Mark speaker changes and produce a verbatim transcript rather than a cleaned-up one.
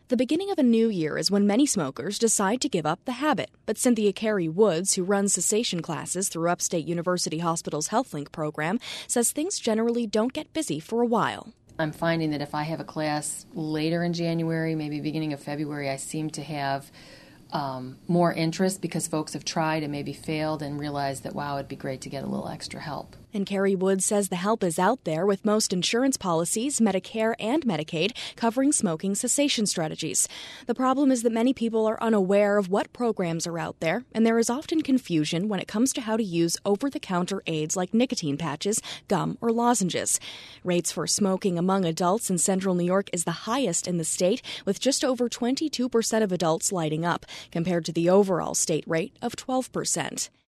Speaker 1: The beginning of a new year is when many smokers decide to give up the habit. But Cynthia Carey Woods, who runs cessation classes through Upstate University Hospital's HealthLink program, says things generally don't get busy for a while.
Speaker 2: I'm finding that if I have a class later in January, maybe beginning of February, I seem to have um, more interest because folks have tried and maybe failed and realized that, wow, it'd be great to get a little extra help.
Speaker 1: And Carey Woods says the help is out there, with most insurance policies, Medicare and Medicaid, covering smoking cessation strategies. The problem is that many people are unaware of what programs are out there, and there is often confusion when it comes to how to use over-the-counter aids like nicotine patches, gum, or lozenges. Rates for smoking among adults in central New York is the highest in the state, with just over twenty-two percent of adults lighting up, compared to the overall state rate of twelve percent.